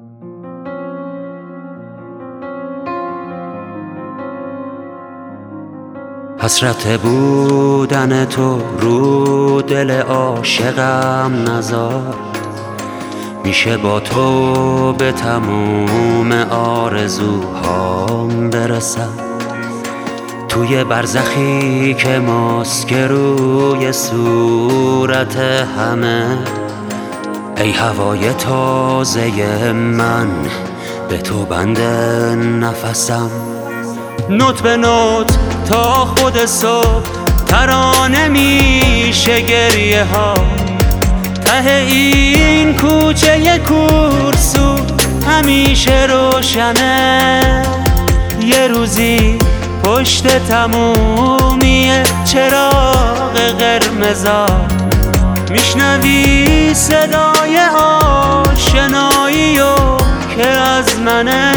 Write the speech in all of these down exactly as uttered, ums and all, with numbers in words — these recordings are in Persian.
حسرت بودن تو رو دل عاشقم نذار، میشه با تو به تموم آرزوهام برسم. توی برزخی که ماسک روی صورت همه، ای هوای تازه من به تو بنده نفسم. نوت به نوت تا خود صبح ترانه میشه گریه ها، ته این کوچه کورسو همیشه روشنه. یه روزی پشت تمومی چراغ قرمزا میشنوی صدای آشنایی و که از منه.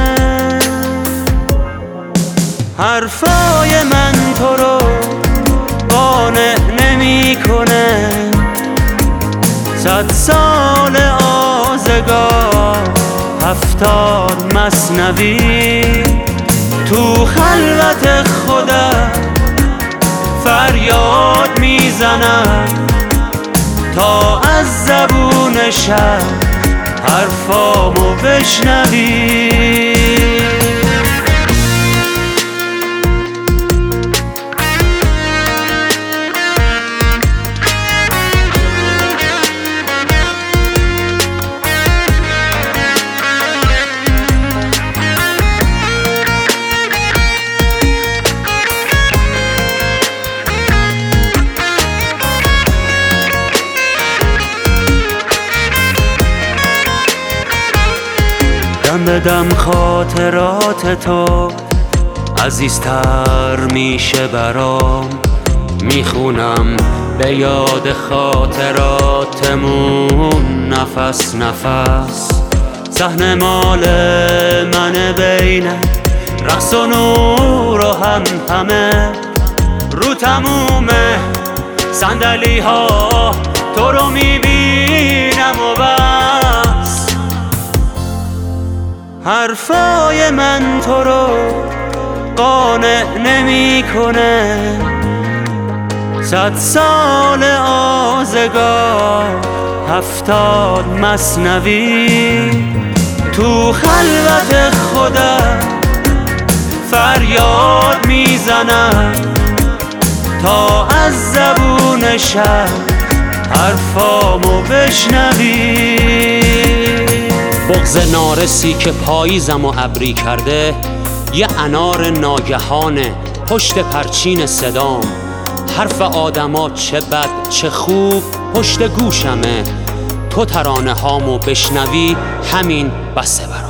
حرفای من تو رو قانع نمی کنه، صد سال آزگار هفتاد مثنوی تو خلوت خودم فریاد میزنم تا از زبون شب حرفامو بشنوی. دم به دم خاطرات تو عزیزتر میشه برام، میخونم به یاد خاطراتمون نفس نفس. صحنه مال من بین رقص و نور و هم همه، رو تموم صندلی ها تو رو میبینم و بس. حرفای من تو رو قانع نمی کنه، صد سال آزگار هفتاد مثنوی تو خلوت خودم فریاد میزنم تا از زبون شب حرفامو بشنوی. بغض نارسی که پاییزم و ابری کرده، یه انار ناگهانه پشت پرچین صدام. حرف آدما چه بد چه خوب پشت گوشمه، تو ترانه هامو بشنوی همین بسه برام.